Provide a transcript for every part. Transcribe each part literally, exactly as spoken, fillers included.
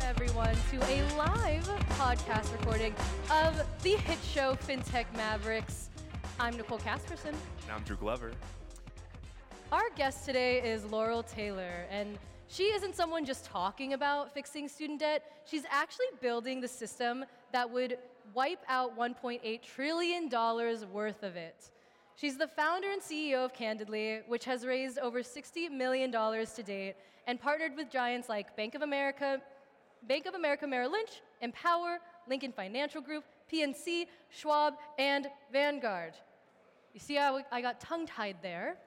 everyone, to a live podcast recording of the hit show FinTech Mavericks. I'm Nicole Casperson. And I'm Drew Glover. Our guest today is Laurel Taylor, and she isn't someone just talking about fixing student debt. She's actually building the system that would wipe out one point eight trillion dollars worth of it. She's the founder and C E O of Candidly, which has raised over sixty million dollars to date and partnered with giants like Bank of America, Bank of America Merrill Lynch, Empower, Lincoln Financial Group, P N C, Schwab, and Vanguard. You see how I got tongue-tied there?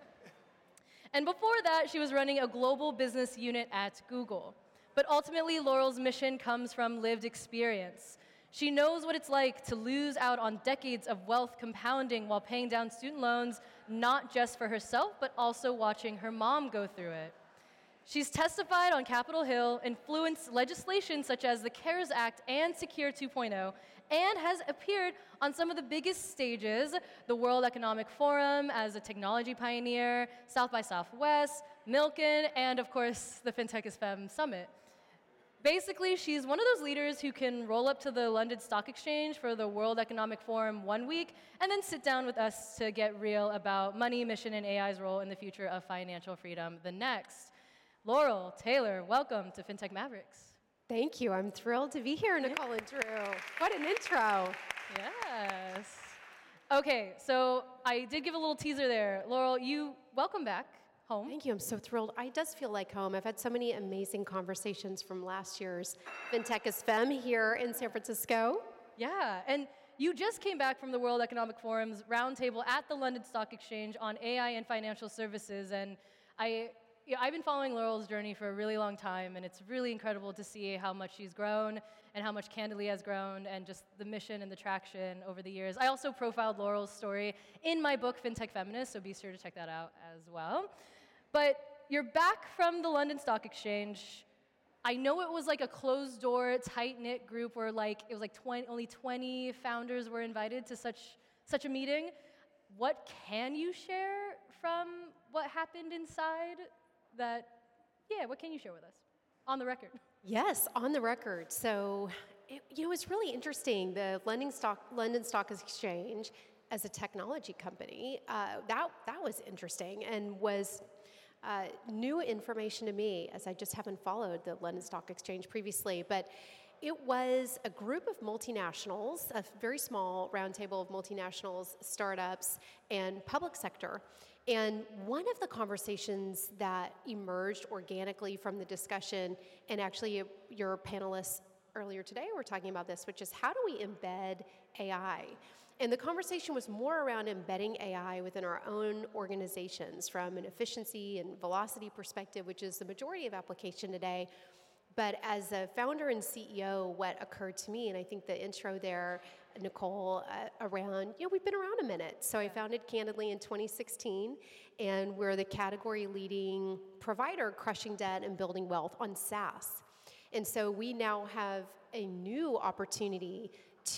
And before that, she was running a global business unit at Google. But ultimately, Laurel's mission comes from lived experience. She knows what it's like to lose out on decades of wealth compounding while paying down student loans, not just for herself, but also watching her mom go through it. She's testified on Capitol Hill, influenced legislation such as the CARES Act and Secure two point oh, and has appeared on some of the biggest stages, the World Economic Forum as a technology pioneer, South by Southwest, Milken, and of course, the FinTech is Fem Summit. Basically, she's one of those leaders who can roll up to the London Stock Exchange for the World Economic Forum one week and then sit down with us to get real about money, mission, and A I's role in the future of financial freedom the next. Laurel Taylor, welcome to FinTech Mavericks. Thank you. I'm thrilled to be here, Nicole and Drew. What an intro. Yes. Okay, so I did give a little teaser there. Laurel, you welcome back home. Thank you. I'm so thrilled. I does feel like home. I've had so many amazing conversations from last year's FinTech is Fem here in San Francisco. Yeah, and you just came back from the World Economic Forum's roundtable at the London Stock Exchange on A I and financial services, and I Yeah, I've been following Laurel's journey for a really long time, and it's really incredible to see how much she's grown and how much Candidly has grown and just the mission and the traction over the years. I also profiled Laurel's story in my book, FinTech Feminist, so be sure to check that out as well. But you're back from the London Stock Exchange. I know it was like a closed-door, tight-knit group where like it was like twenty, only twenty founders were invited to such, such a meeting. What can you share from what happened inside? That, yeah, what can you share with us on the record? Yes, on the record. So, it, you know, it's really interesting. The London Stock, London Stock Exchange, as a technology company, uh, that that was interesting and was uh, new information to me, as I just haven't followed the London Stock Exchange previously. But it was a group of multinationals, a very small roundtable of multinationals, startups, and public sector. And one of the conversations that emerged organically from the discussion, and actually your panelists earlier today were talking about this, which is how do we embed A I? And the conversation was more around embedding A I within our own organizations from an efficiency and velocity perspective, which is the majority of application today. But as a founder and C E O, what occurred to me, and I think the intro there, Nicole, uh, around, you know, we've been around a minute. So I founded Candidly in twenty sixteen, and we're the category leading provider crushing debt and building wealth on SaaS. And so we now have a new opportunity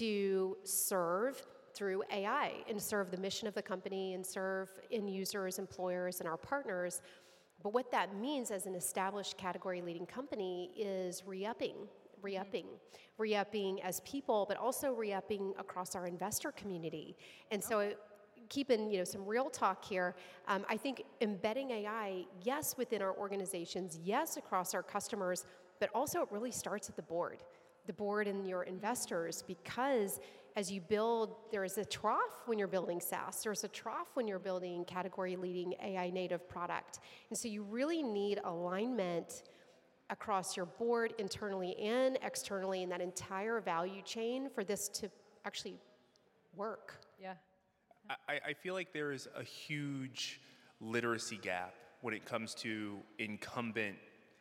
to serve through A I and serve the mission of the company and serve end users, employers, and our partners. But what that means as an established category-leading company is re-upping, re-upping, mm-hmm. re-upping as people, but also re-upping across our investor community. And so keeping, you know, some real talk here, um, I think embedding A I, yes, within our organizations, yes, across our customers, but also it really starts at the board, the board and your investors, because as you build, there is a trough when you're building SaaS. There's a trough when you're building category-leading A I native product. And so you really need alignment across your board, internally and externally, in that entire value chain for this to actually work. Yeah. I, I feel like there is a huge literacy gap when it comes to incumbent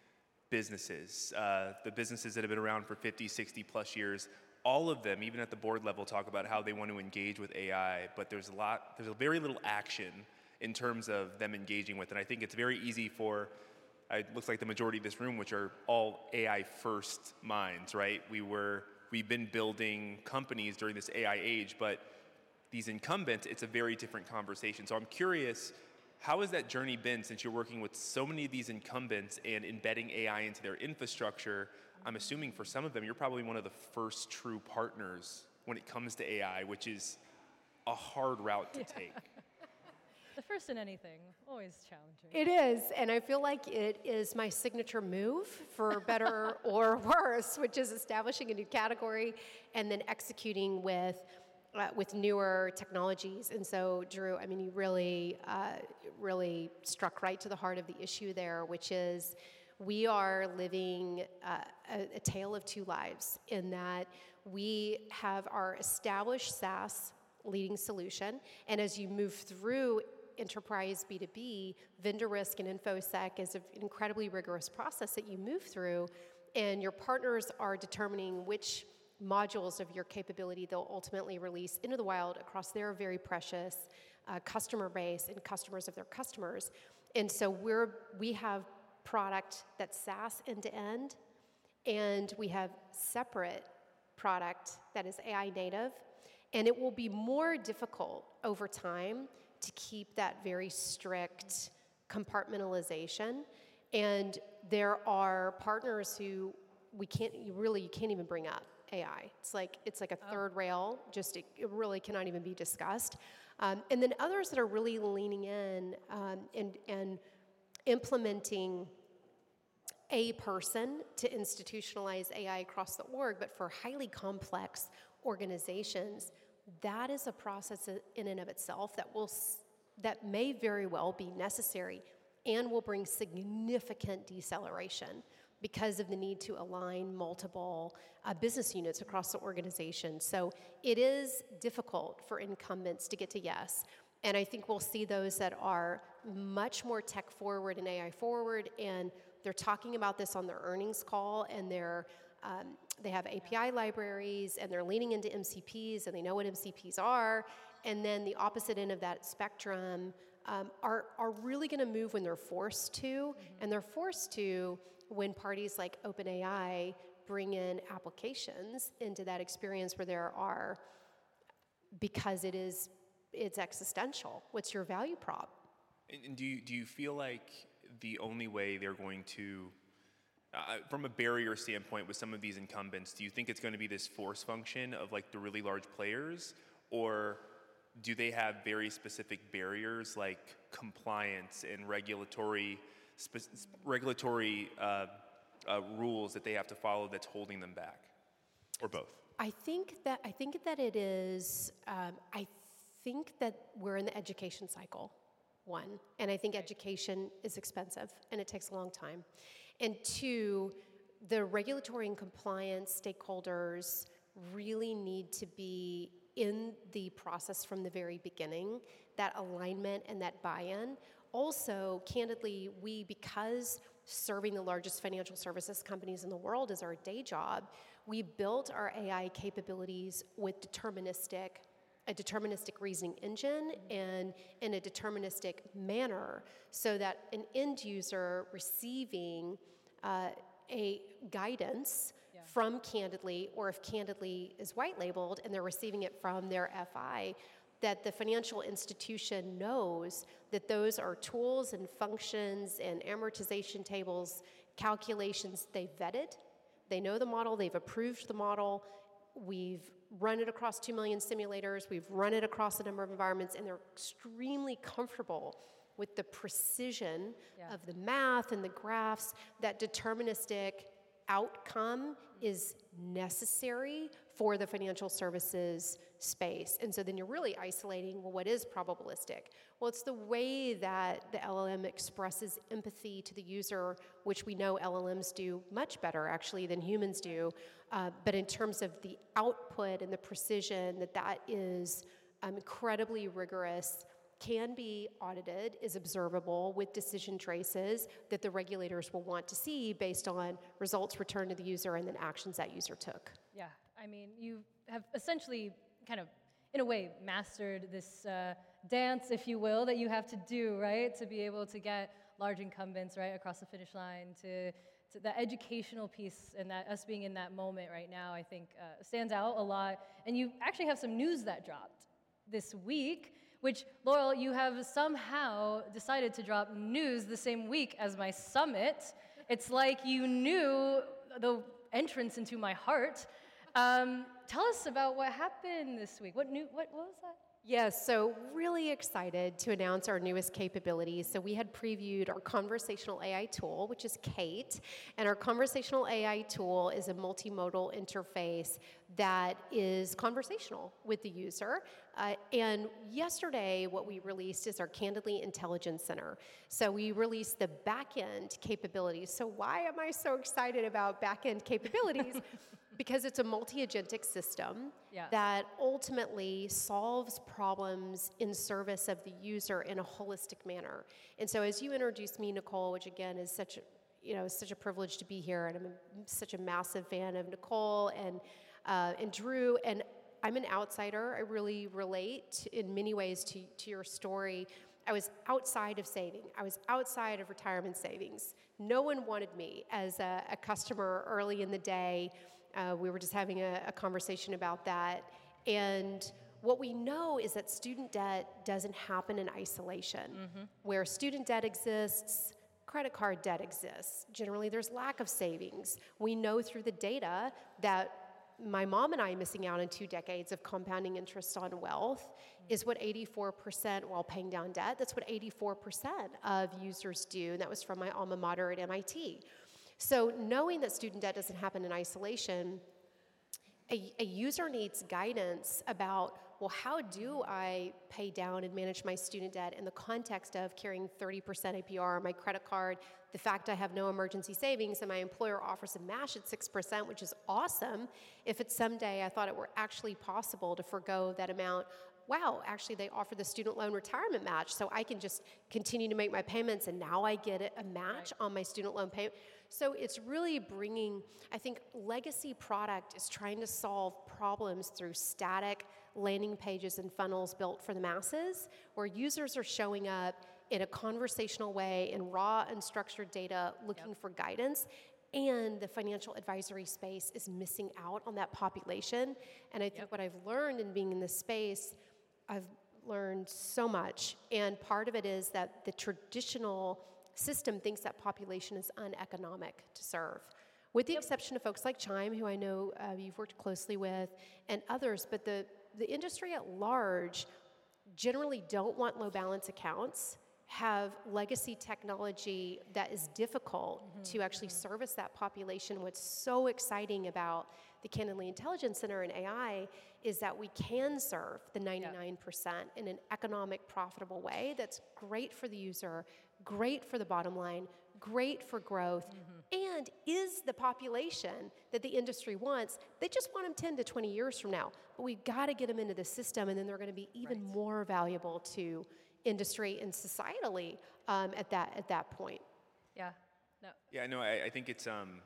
businesses, uh, the businesses that have been around for fifty, sixty plus years. All of them, even at the board level, talk about how they want to engage with A I, but there's a lot, there's a very little action in terms of them engaging with it. And I think it's very easy for, it looks like the majority of this room, which are all A I first minds, right? We were, we've been building companies during this A I age, but these incumbents, it's a very different conversation. So I'm curious, How has that journey been since you're working with so many of these incumbents and embedding A I into their infrastructure? I'm assuming for some of them, you're probably one of the first true partners when it comes to A I, which is a hard route to take. The first in anything, always challenging. It is, and I feel like it is my signature move, for better or worse, which is establishing a new category and then executing with uh, with newer technologies. And so, Drew, I mean, you really, uh, really struck right to the heart of the issue there, which is we are living uh, a, a tale of two lives in that we have our established SaaS leading solution, and as you move through enterprise B two B, vendor risk and InfoSec is an incredibly rigorous process that you move through, and your partners are determining which modules of your capability they'll ultimately release into the wild across their very precious uh, customer base and customers of their customers. And so we're we have product that's SaaS end-to-end, and we have separate product that is A I native, and it will be more difficult over time to keep that very strict compartmentalization. And there are partners who we can't, you really, you can't even bring up A I. It's like, it's like a Oh. third rail, just, it, it really cannot even be discussed. Um, and then others that are really leaning in um, and, and implementing a person to institutionalize A I across the org, but for highly complex organizations, that is a process in and of itself that will that may very well be necessary and will bring significant deceleration because of the need to align multiple uh, business units across the organization. So it is difficult for incumbents to get to yes. And I think we'll see those that are much more tech forward and A I forward, and they're talking about this on their earnings call, and they're Um, they have A P I libraries, and they're leaning into M C Ps, and they know what M C Ps are. And then the opposite end of that spectrum um, are, are really going to move when they're forced to. Mm-hmm. And they're forced to when parties like OpenAI bring in applications into that experience where there are, because it is, it's existential. What's your value prop? And, and do you, do you feel like the only way they're going to Uh, from a barrier standpoint with some of these incumbents, do you think it's going to be this force function of like the really large players, or do they have very specific barriers like compliance and regulatory spe- regulatory uh, uh, rules that they have to follow that's holding them back, or both? I think that I think that it is. Um, I think that we're in the education cycle, one, and I think education is expensive and it takes a long time. And two, the regulatory and compliance stakeholders really need to be in the process from the very beginning, that alignment and that buy-in. Also, candidly, we, because serving the largest financial services companies in the world is our day job, we built our A I capabilities with deterministic, a deterministic reasoning engine and in a deterministic manner, so that an end user receiving uh, a guidance yeah. from Candidly, or if Candidly is white labeled and they're receiving it from their F I, that the financial institution knows that those are tools and functions and amortization tables, calculations they vetted. They know the model, they've approved the model. We've run it across two million simulators, we've run it across a number of environments, and they're extremely comfortable with the precision yeah. of the math and the graphs. That deterministic outcome is necessary for the financial services space. And so then you're really isolating, well, what is probabilistic? Well, it's the way that the L L M expresses empathy to the user, which we know L L Ms do much better, actually, than humans do. Uh, but in terms of the output and the precision, that that is um, incredibly rigorous, can be audited, is observable with decision traces that the regulators will want to see based on results returned to the user and then actions that user took. Yeah, I mean, you have essentially kind of, in a way, mastered this uh, dance, if you will, that you have to do, right, to be able to get large incumbents, right, across the finish line, to, to the educational piece, and that us being in that moment right now, I think uh, stands out a lot. And you actually have some news that dropped this week, which, Laurel, you have somehow decided to drop news the same week as my summit. It's like you knew the entrance into my heart. Um, tell us about what happened this week. What new? What, what was that? Yes, so really excited to announce our newest capabilities. So we had previewed our conversational A I tool, which is Kate, and our conversational A I tool is a multimodal interface that is conversational with the user. Uh, and yesterday, what we released is our Candidly Intelligence Center. So we released the back-end capabilities. So why am I so excited about back-end capabilities? Because it's a multi-agentic system Yeah. that ultimately solves problems in service of the user in a holistic manner. And so as you introduced me, Nicole, which again is such a, you know, such a privilege to be here, and I'm a, such a massive fan of Nicole and, uh, and Drew, and I'm an outsider. I really relate in many ways to, to your story. I was outside of saving. I was outside of retirement savings. No one wanted me as a, a customer early in the day. Uh, we were just having a, a conversation about that. And what we know is that student debt doesn't happen in isolation. Mm-hmm. Where student debt exists, credit card debt exists. Generally, there's lack of savings. We know through the data that my mom and I missing out on two decades of compounding interest on wealth mm-hmm. is what eighty-four percent, while paying down debt, that's what eighty-four percent of users do. And that was from my alma mater at M I T. So knowing that student debt doesn't happen in isolation, a, a user needs guidance about, well, how do I pay down and manage my student debt in the context of carrying thirty percent A P R on my credit card, the fact I have no emergency savings, and my employer offers a match at six percent, which is awesome. If it's someday I thought it were actually possible to forgo that amount, wow, actually they offer the student loan retirement match, so I can just continue to make my payments, and now I get a match right. on my student loan payment. So it's really bringing, I think legacy product is trying to solve problems through static landing pages and funnels built for the masses, where users are showing up in a conversational way in raw unstructured data looking yep. for guidance. And the financial advisory space is missing out on that population. And I think yep. what I've learned in being in this space, I've learned so much. And part of it is that the traditional system thinks that population is uneconomic to serve, with the yep. exception of folks like Chime, who I know uh, you've worked closely with, and others. But the, the industry at large generally don't want low balance accounts, have legacy technology that is difficult mm-hmm. to actually mm-hmm. service that population. What's so exciting about the Candidly Intelligence Center and A I is that we can serve the ninety-nine percent yeah. in an economic, profitable way that's great for the user, great for the bottom line, great for growth, mm-hmm. and is the population that the industry wants. They just want them ten to twenty years from now, but we've got to get them into the system, and then they're going to be even right. more valuable to industry and societally um, at that at that point. Yeah. No. Yeah, no, I, I think it's. Um,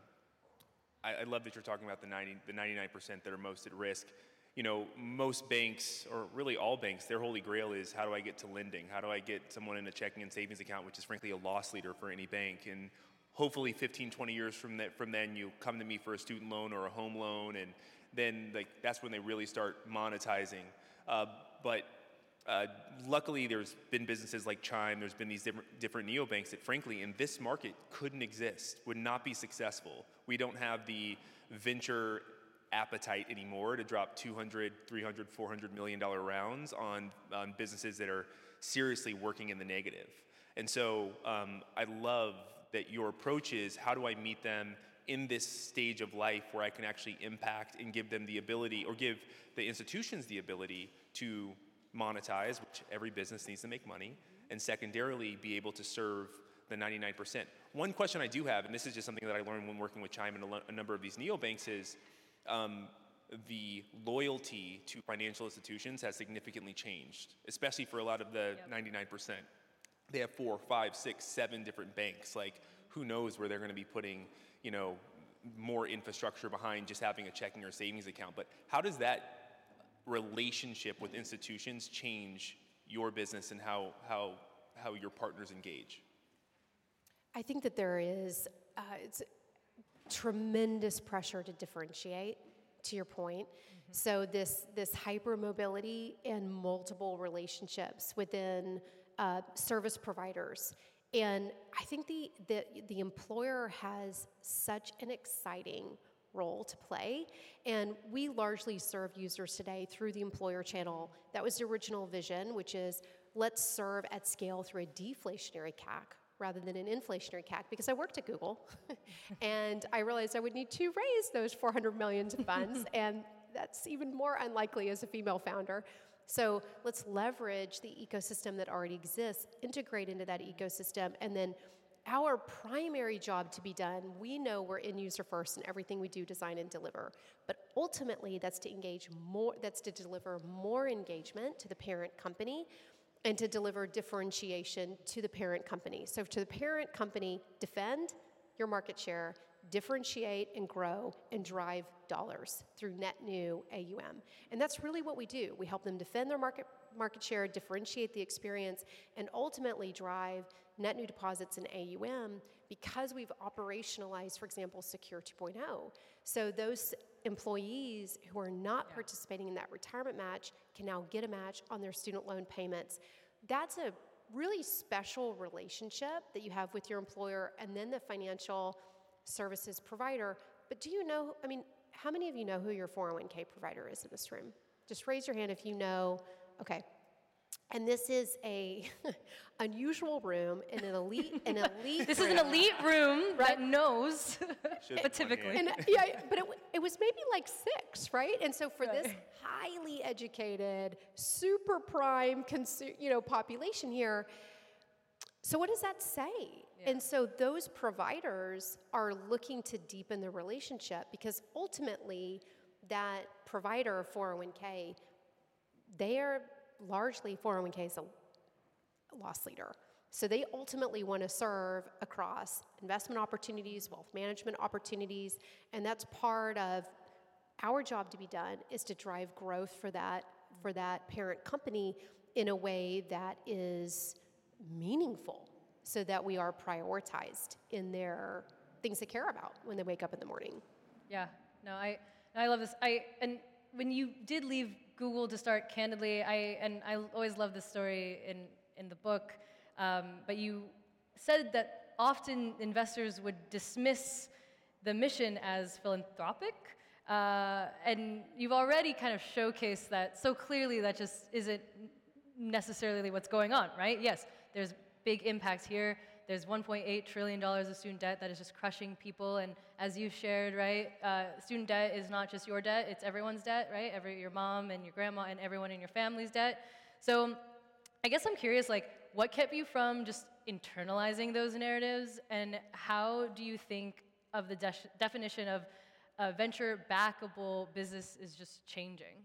I, I love that you're talking about the ninety, the ninety-nine percent that are most at risk. You know, most banks, or really all banks, their holy grail is how do I get to lending? How do I get someone in a checking and savings account, which is frankly a loss leader for any bank? And hopefully fifteen, twenty years from that, from then, you come to me for a student loan or a home loan, and then like that's when they really start monetizing. Uh, but uh, luckily, there's been businesses like Chime, there's been these different, different neobanks that frankly in this market couldn't exist, would not be successful. We don't have the venture appetite anymore to drop two hundred, three hundred, four hundred million dollar rounds on, on businesses that are seriously working in the negative. And so um, I love that your approach is how do I meet them in this stage of life where I can actually impact and give them the ability, or give the institutions the ability to monetize, which every business needs to make money, and secondarily be able to serve the ninety-nine percent. One question I do have, and this is just something that I learned when working with Chime and a, lo- a number of these neobanks, is Um, the loyalty to financial institutions has significantly changed, especially for a lot of the yep. ninety-nine percent. They have four, five, six, seven different banks. Like, who knows where they're going to be putting, you know, more infrastructure behind just having a checking or savings account. But how does that relationship with institutions change your business and how how how your partners engage? I think that there is uh, it's tremendous pressure to differentiate to your point. Mm-hmm. So this, this hypermobility and multiple relationships within uh, service providers. And I think the, the, the employer has such an exciting role to play. And we largely serve users today through the employer channel. That was the original vision, which is let's serve at scale through a deflationary C A C rather than an inflationary C A C, because I worked at Google and I realized I would need to raise those four hundred million to funds, and that's even more unlikely as a female founder. So let's leverage the ecosystem that already exists, integrate into that ecosystem, and then our primary job to be done, we know we're in user first in everything we do, design and deliver. But ultimately, that's to engage more, that's to deliver more engagement to the parent company and to deliver differentiation to the parent company. So to the parent company, defend your market share, differentiate and grow, and drive dollars through net new A U M. And that's really what we do. We help them defend their market market share, differentiate the experience, and ultimately drive net new deposits in A U M because we've operationalized, for example, Secure two point oh. So those employees who are not yeah. participating in that retirement match can now get a match on their student loan payments. That's a really special relationship that you have with your employer and then the financial services provider. But do you know, I mean, how many of you know who your four oh one k provider is in this room? Just raise your hand if you know. Okay. And this is a unusual room in an elite, an elite. This room. is an elite room right? that knows, but typically. And, yeah, but it, it was maybe like six, right? And so for right. this highly educated, super prime, consu- you know, population here. So what does that say? Yeah. And so those providers are looking to deepen the relationship because ultimately, that provider four oh one k, they are largely four oh one k is a loss leader. So they ultimately want to serve across investment opportunities, wealth management opportunities, and that's part of our job to be done is to drive growth for that for that parent company in a way that is meaningful so that we are prioritized in their things they care about when they wake up in the morning. Yeah, no, I I love this. I and when you did leave Google to start Candidly, I and I always love this story in, in the book, um, but you said that often investors would dismiss the mission as philanthropic, uh, and you've already kind of showcased that so clearly that just isn't necessarily what's going on, right? Yes, there's big impact here. There's one point eight trillion dollars of student debt that is just crushing people, and as you shared, right, uh, student debt is not just your debt, it's everyone's debt, right? Every, your mom and your grandma and everyone in your family's debt. So I guess I'm curious, like, what kept you from just internalizing those narratives, and how do you think of the de- definition of a venture-backable business is just changing?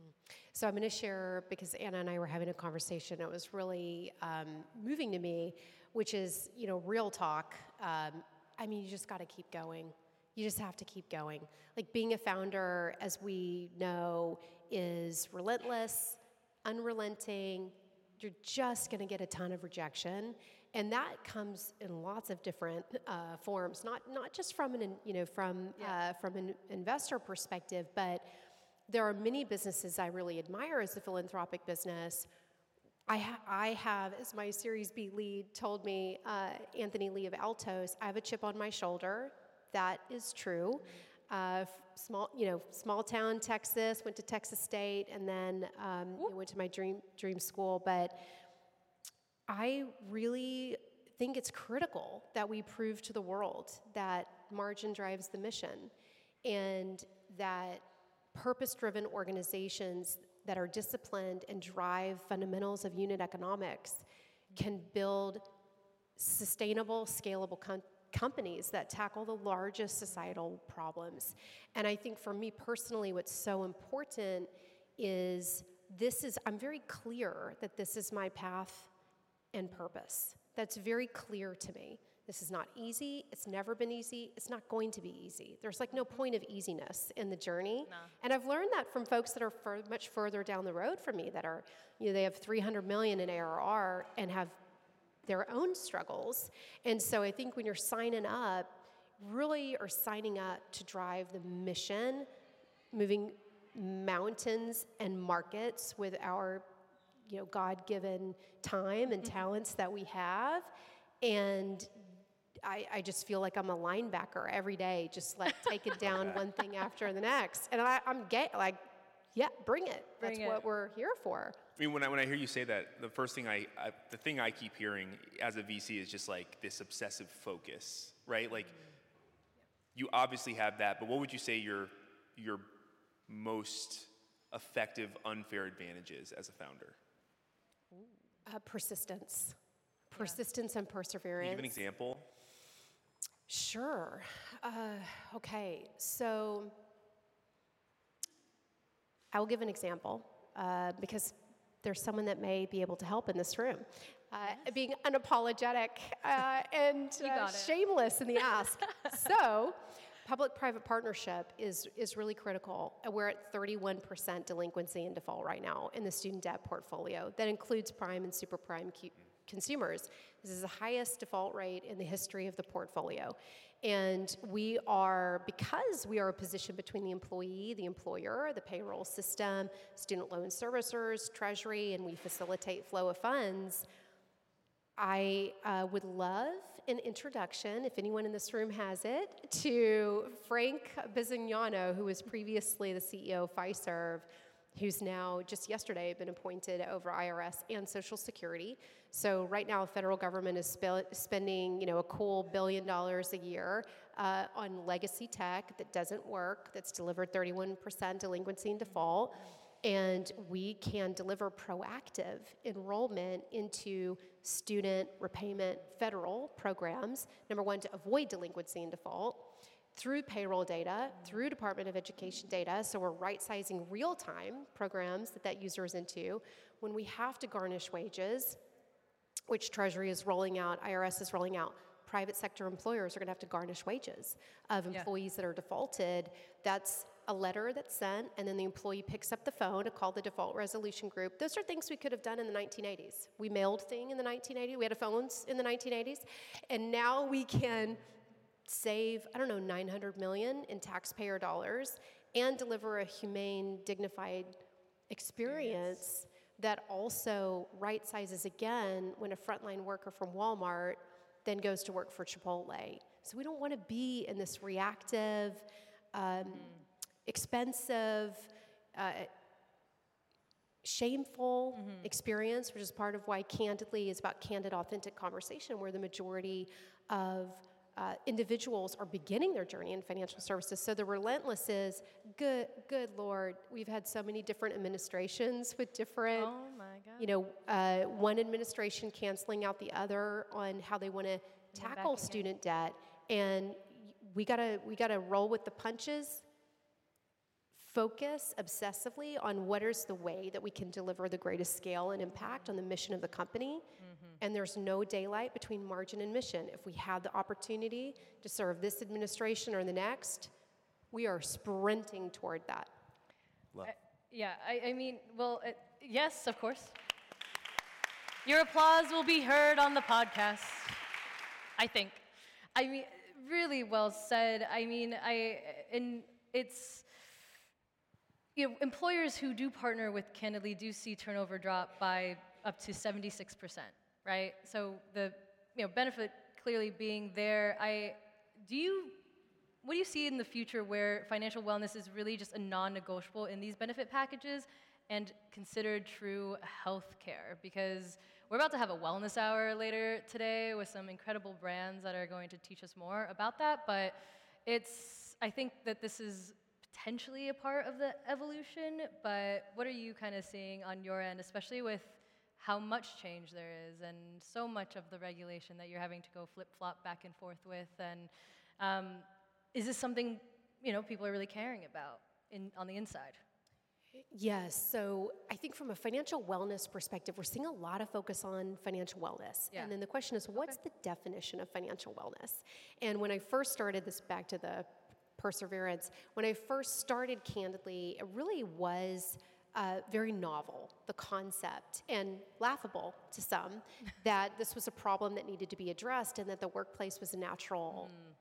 So I'm going to share, because Anna and I were having a conversation, it was really um, moving to me, which is, you know, real talk. Um, I mean, you just got to keep going. You just have to keep going. Like being a founder, as we know, is relentless, unrelenting. You're just going to get a ton of rejection. And that comes in lots of different uh, forms, not not just from an, you know, from yeah. uh, from an investor perspective, but there are many businesses I really admire as a philanthropic business. I, ha- I have, as my Series B lead told me, uh, Anthony Lee of Altos, I have a chip on my shoulder. That is true. Uh, small, you know, small town Texas, went to Texas State, and then um, you know, went to my dream dream school. But I really think it's critical that we prove to the world that margin drives the mission, and that purpose-driven organizations that are disciplined and drive fundamentals of unit economics can build sustainable, scalable com- companies that tackle the largest societal problems. And I think for me personally, what's so important is this is, I'm very clear that this is my path and purpose. That's very clear to me. This is not easy. It's never been easy. It's not going to be easy. There's like no point of easiness in the journey. No. And I've learned that from folks that are fur- much further down the road from me that are, you know, they have three hundred million in A R R and have their own struggles. And so I think when you're signing up, really are signing up to drive the mission moving mountains and markets with our, you know, God-given time and talents that we have. And I, I just feel like I'm a linebacker every day, just like taking down one thing after the next. And I, I'm gay, like, yeah, bring it. Bring That's it. what we're here for. I mean, when I, when I hear you say that, the first thing I, I, the thing I keep hearing as a V C is just like this obsessive focus, right? Like, you obviously have that, but what would you say your, your most effective unfair advantage is as a founder? Uh, persistence. Persistence and perseverance. Can you give an example? Sure. Uh, okay, so I will give an example uh, because there's someone that may be able to help in this room. Uh, yes. Being unapologetic uh, and uh, shameless in the ask. So, public-private partnership is, is really critical. We're at thirty-one percent delinquency and default right now in the student debt portfolio. That includes prime and super prime cu- consumers. This is the highest default rate in the history of the portfolio. And we are, because we are a position between the employee, the employer, the payroll system, student loan servicers, treasury, and we facilitate flow of funds, I uh, would love an introduction, if anyone in this room has it, to Frank Bisognano, who was previously the C E O of Fiserv, who's now just yesterday been appointed over I R S and Social Security. So right now, the federal government is sp- spending, you know, a cool billion dollars a year uh, on legacy tech that doesn't work, that's delivered thirty-one percent delinquency and default. And we can deliver proactive enrollment into student repayment federal programs, number one, to avoid delinquency and default, through payroll data, through Department of Education data, so we're right-sizing real-time programs that that user is into. When we have to garnish wages, which Treasury is rolling out, I R S is rolling out, private sector employers are gonna have to garnish wages of employees yeah. that are defaulted. That's a letter that's sent, and then the employee picks up the phone to call the default resolution group. Those are things we could have done in the nineteen eighties. We mailed thing in the nineteen eighties. We had phones in the nineteen eighties. And now we can save, I don't know, nine hundred million in taxpayer dollars and deliver a humane, dignified experience that also right-sizes again when a frontline worker from Walmart then goes to work for Chipotle. So we don't want to be in this reactive, um, mm. expensive, uh, shameful mm-hmm. experience, which is part of why Candidly is about candid, authentic conversation, where the majority of uh, individuals are beginning their journey in financial services. So the relentless is, good, good Lord, we've had so many different administrations with different, oh my God. you know, uh, one administration canceling out the other on how they want to tackle student debt. And we gotta, we gotta roll with the punches, focus obsessively on what is the way that we can deliver the greatest scale and impact on the mission of the company. Mm-hmm. And there's no daylight between margin and mission. If we had the opportunity to serve this administration or the next, we are sprinting toward that. I, yeah, I, I mean, well, uh, yes, of course. Your applause will be heard on the podcast, I think. I mean, really well said. I mean, I, and it's, you know, employers who do partner with Candidly do see turnover drop by up to seventy-six percent, right? So the, you know, benefit clearly being there. I, do you, what do you see in the future where financial wellness is really just a non-negotiable in these benefit packages and considered true health care? Because we're about to have a wellness hour later today with some incredible brands that are going to teach us more about that, but it's, I think that this is potentially a part of the evolution, but what are you kind of seeing on your end, especially with how much change there is and so much of the regulation that you're having to go flip-flop back and forth with, and um, is this something, you know, people are really caring about in, on the inside? Yes, so I think from a financial wellness perspective, we're seeing a lot of focus on financial wellness. Yeah. And then the question is, what's okay. the definition of financial wellness? And when I first started this, back to the perseverance, when I first started Candidly, it really was uh, very novel, the concept, and laughable to some, that this was a problem that needed to be addressed and that the workplace was a natural mm.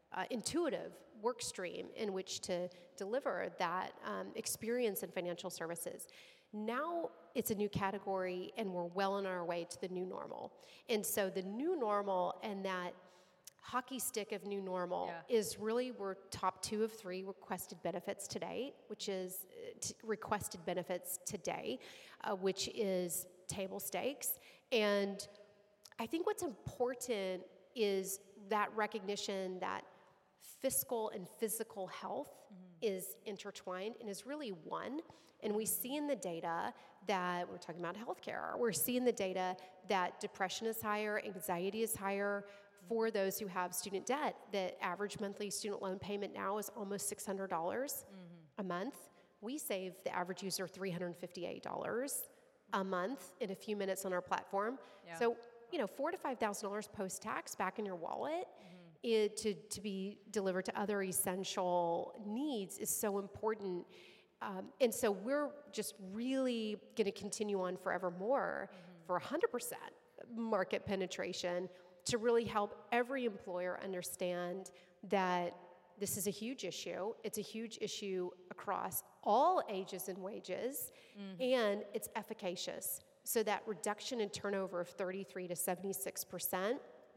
uh, intuitive work stream in which to deliver that um, experience in financial services. Now it's a new category, and we're well on our way to the new normal. And so the new normal and that hockey stick of new normal Yeah. is really, we're top two of three requested benefits today, which is uh, t- requested benefits today, uh, which is table stakes. And I think what's important is that recognition that fiscal and physical health is intertwined and is really one. And we see in the data that, we're talking about healthcare, we're seeing the data that depression is higher, anxiety is higher for those who have student debt. The average monthly student loan payment now is almost six hundred dollars a month. We save the average user three hundred fifty-eight dollars a month in a few minutes on our platform. Yeah. So, you know, four to five thousand dollars post-tax back in your wallet it, to, to be delivered to other essential needs is so important. Um, and so we're just really going to continue on forevermore for one hundred percent market penetration to really help every employer understand that this is a huge issue. It's a huge issue across all ages and wages, and it's efficacious. So that reduction in turnover of thirty-three to seventy-six percent,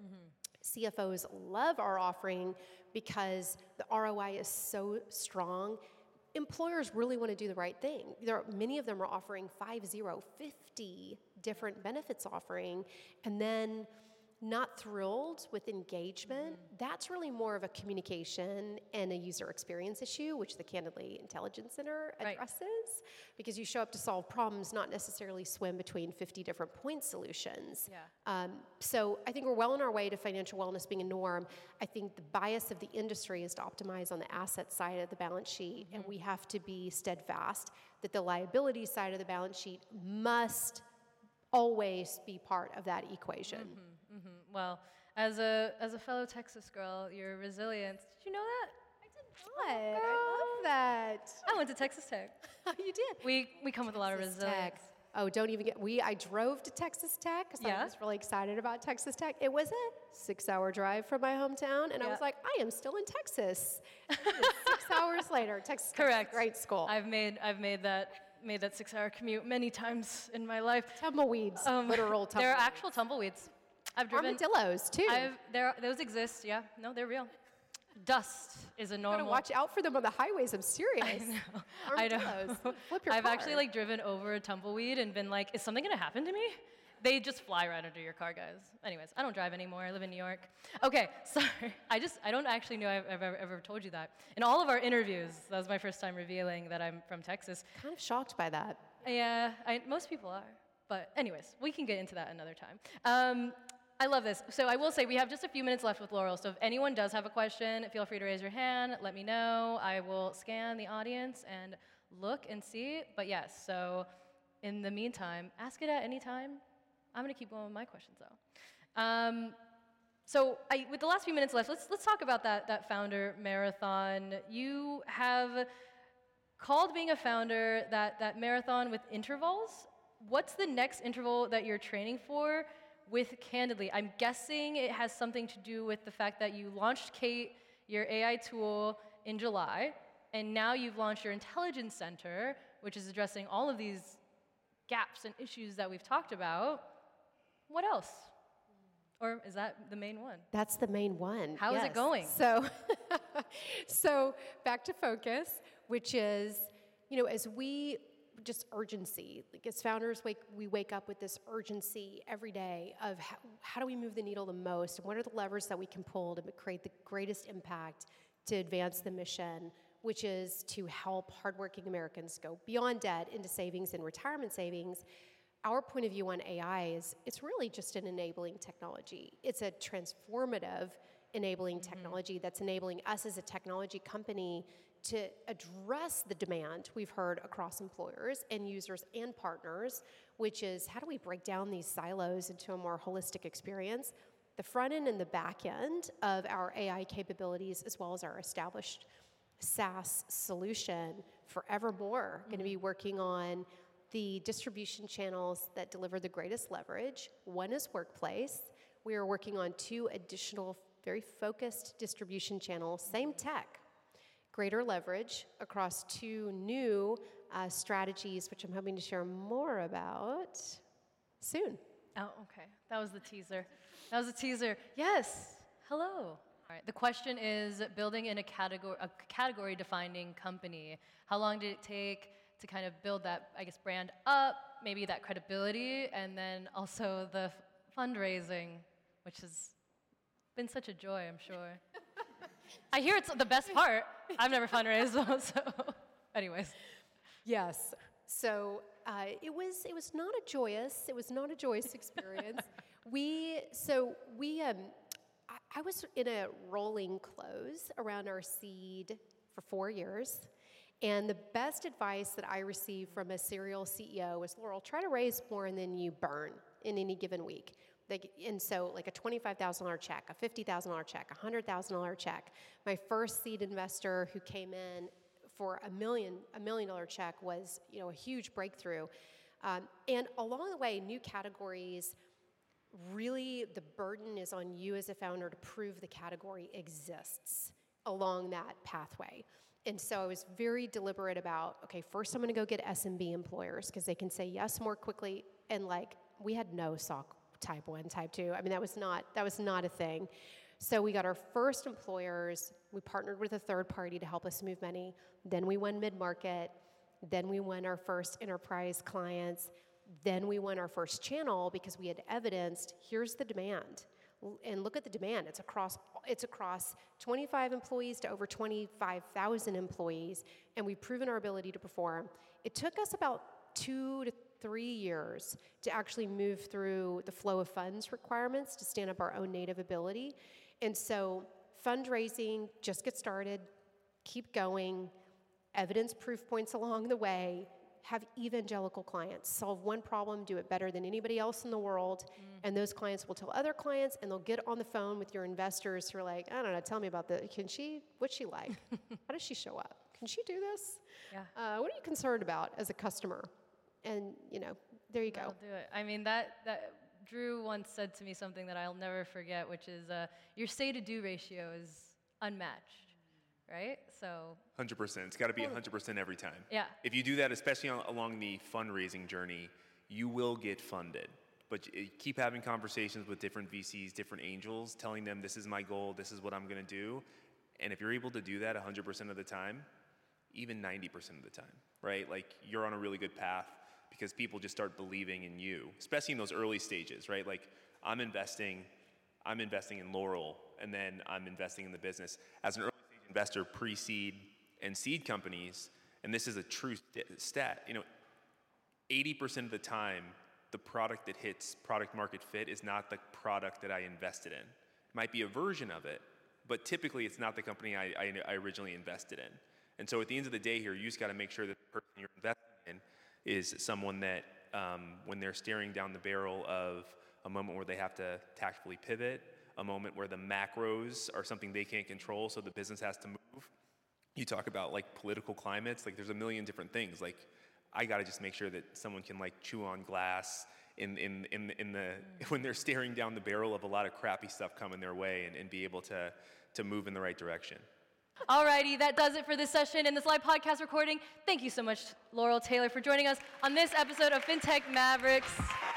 C F Os love our offering because the R O I is so strong. Employers really want to do the right thing. There are, many of them are offering five, zero, fifty different benefits offering, and then not thrilled with engagement. That's really more of a communication and a user experience issue, which the Candidly Intelligence Center Right. addresses, because you show up to solve problems, not necessarily swim between fifty different point solutions. Yeah. Um, so I think we're well on our way to financial wellness being a norm. I think the bias of the industry is to optimize on the asset side of the balance sheet, and we have to be steadfast that the liability side of the balance sheet must always be part of that equation. Well, as a as a fellow Texas girl, your resilience. Did you know that? What? I love that. I went to Texas Tech. You did. We we come with a lot of Texas resilience. Tech. Oh, don't even get, we, I drove to Texas Tech because Yeah. I was really excited about Texas Tech. It was a six hour drive from my hometown, and I Yeah. was like, I am still in Texas. Six hours later, Texas Tech is a Correct. great school. I've made I've made that made that six hour commute many times in my life. Tumbleweeds, Um, literal tumbleweeds. There are actual tumbleweeds. I've driven. Armadillos, too. I've there those exist. Yeah, no, they're real. Dust is a Gotta normal. watch out for them on the highways. I'm serious. I know. Armadillos. Flip your I've car. actually like driven over a tumbleweed and been like, is something gonna happen to me? They just fly right under your car, guys. Anyways, I don't drive anymore. I live in New York. Okay, sorry. I just I don't actually know I've ever, ever told you that. In all of our interviews, that was my first time revealing that I'm from Texas. Kind of shocked by that. Yeah, I, most people are. But anyways, we can get into that another time. Um, I love this. So I will say we have just a few minutes left with Laurel. So if anyone does have a question, feel free to raise your hand. Let me know. I will scan the audience and look and see. But yes, so in the meantime, ask it at any time. I'm going to keep going with my questions though. Um, so I, with the last few minutes left, let's let's talk about that that founder marathon. You have called being a founder that that marathon with intervals. What's the next interval that you're training for with Candidly? I'm guessing it has something to do with the fact that you launched Kate, your A I tool, in July, and now you've launched your intelligence center, which is addressing all of these gaps and issues that we've talked about. What else? Or is that the main one? That's the main one. How is it yes. going? So, so back to focus, which is, you know, as we just urgency, like as founders, wake, we wake up with this urgency every day of how, how do we move the needle the most, and what are the levers that we can pull to create the greatest impact to advance the mission, which is to help hardworking Americans go beyond debt into savings and retirement savings. Our point of view on A I is it's really just an enabling technology. It's a transformative enabling Mm-hmm. technology that's enabling us as a technology company to address the demand we've heard across employers and users and partners, which is how do we break down these silos into a more holistic experience? The front end and the back end of our A I capabilities, as well as our established SaaS solution, forevermore going to be working on the distribution channels that deliver the greatest leverage. One is Workplace. We are working on two additional very focused distribution channel, same tech, greater leverage across two new uh, strategies, which I'm hoping to share more about soon. Oh, okay. That was the teaser. That was a teaser. Yes. Hello. All right. The question is building in a category, a category-defining company. How long did it take to kind of build that, I guess, brand up, maybe that credibility, and then also the f- fundraising, which has been such a joy, I'm sure. I hear it's the best part. I've never fundraised, so anyways. Yes. So uh, it was it was not a joyous it was not a joyous experience. we so we um, I, I was in a rolling close around our seed for four years, and the best advice that I received from a serial C E O was, Laurel, try to raise more than you burn in any given week. Like, and so like a twenty-five thousand dollars check, a fifty thousand dollars check, a one hundred thousand dollars check. My first seed investor who came in for a million, a million dollar check was, you know, a huge breakthrough. Um, and along the way, new categories, really the burden is on you as a founder to prove the category exists along that pathway. And so I was very deliberate about, okay, first I'm gonna go get S M B employers because they can say yes more quickly. And like, we had no S O C type one, type two. I mean, that was not, that was not a thing. So we got our first employers. We partnered with a third party to help us move money. Then we won mid-market. Then we won our first enterprise clients. Then we won our first channel because we had evidenced, here's the demand. And look at the demand. It's across, it's across twenty-five employees to over twenty-five thousand employees. And we've proven our ability to perform. It took us about two to three years to actually move through the flow of funds requirements to stand up our own native ability. And so fundraising, just get started, keep going, evidence proof points along the way, have evangelical clients, solve one problem, do it better than anybody else in the world, mm. and those clients will tell other clients, and they'll get on the phone with your investors who are like, I don't know, tell me about that. Can she, what's she like? How does she show up? Can she do this? Yeah. Uh, what are you concerned about as a customer? And, you know, there you go. I'll do it. I mean, that, that Drew once said to me something that I'll never forget, which is uh, your say-to-do ratio is unmatched, right? So one hundred percent. It's got to be one hundred percent every time. Yeah. If you do that, especially on, along the fundraising journey, you will get funded. But you, keep having conversations with different V Cs, different angels, telling them this is my goal, this is what I'm going to do. And if you're able to do that one hundred percent of the time, even ninety percent of the time, right? Like, you're on a really good path because people just start believing in you, especially in those early stages, right? Like, I'm investing, I'm investing in Laurel, and then I'm investing in the business. As an early stage investor, pre-seed and seed companies, and this is a true st- stat, you know, eighty percent of the time, the product that hits product market fit is not the product that I invested in. It might be a version of it, but typically it's not the company I, I, I originally invested in. And so at the end of the day here, you just got to make sure that the person you're investing in is someone that um, when they're staring down the barrel of a moment where they have to tactfully pivot, a moment where the macros are something they can't control, so the business has to move. You talk about like political climates, like there's a million different things. Like, I got to just make sure that someone can like chew on glass in in in, in the when they're staring down the barrel of a lot of crappy stuff coming their way, and, and be able to to move in the right direction. Alrighty, that does it for this session and this live podcast recording. Thank you so much, Laurel Taylor, for joining us on this episode of FinTech Mavericks.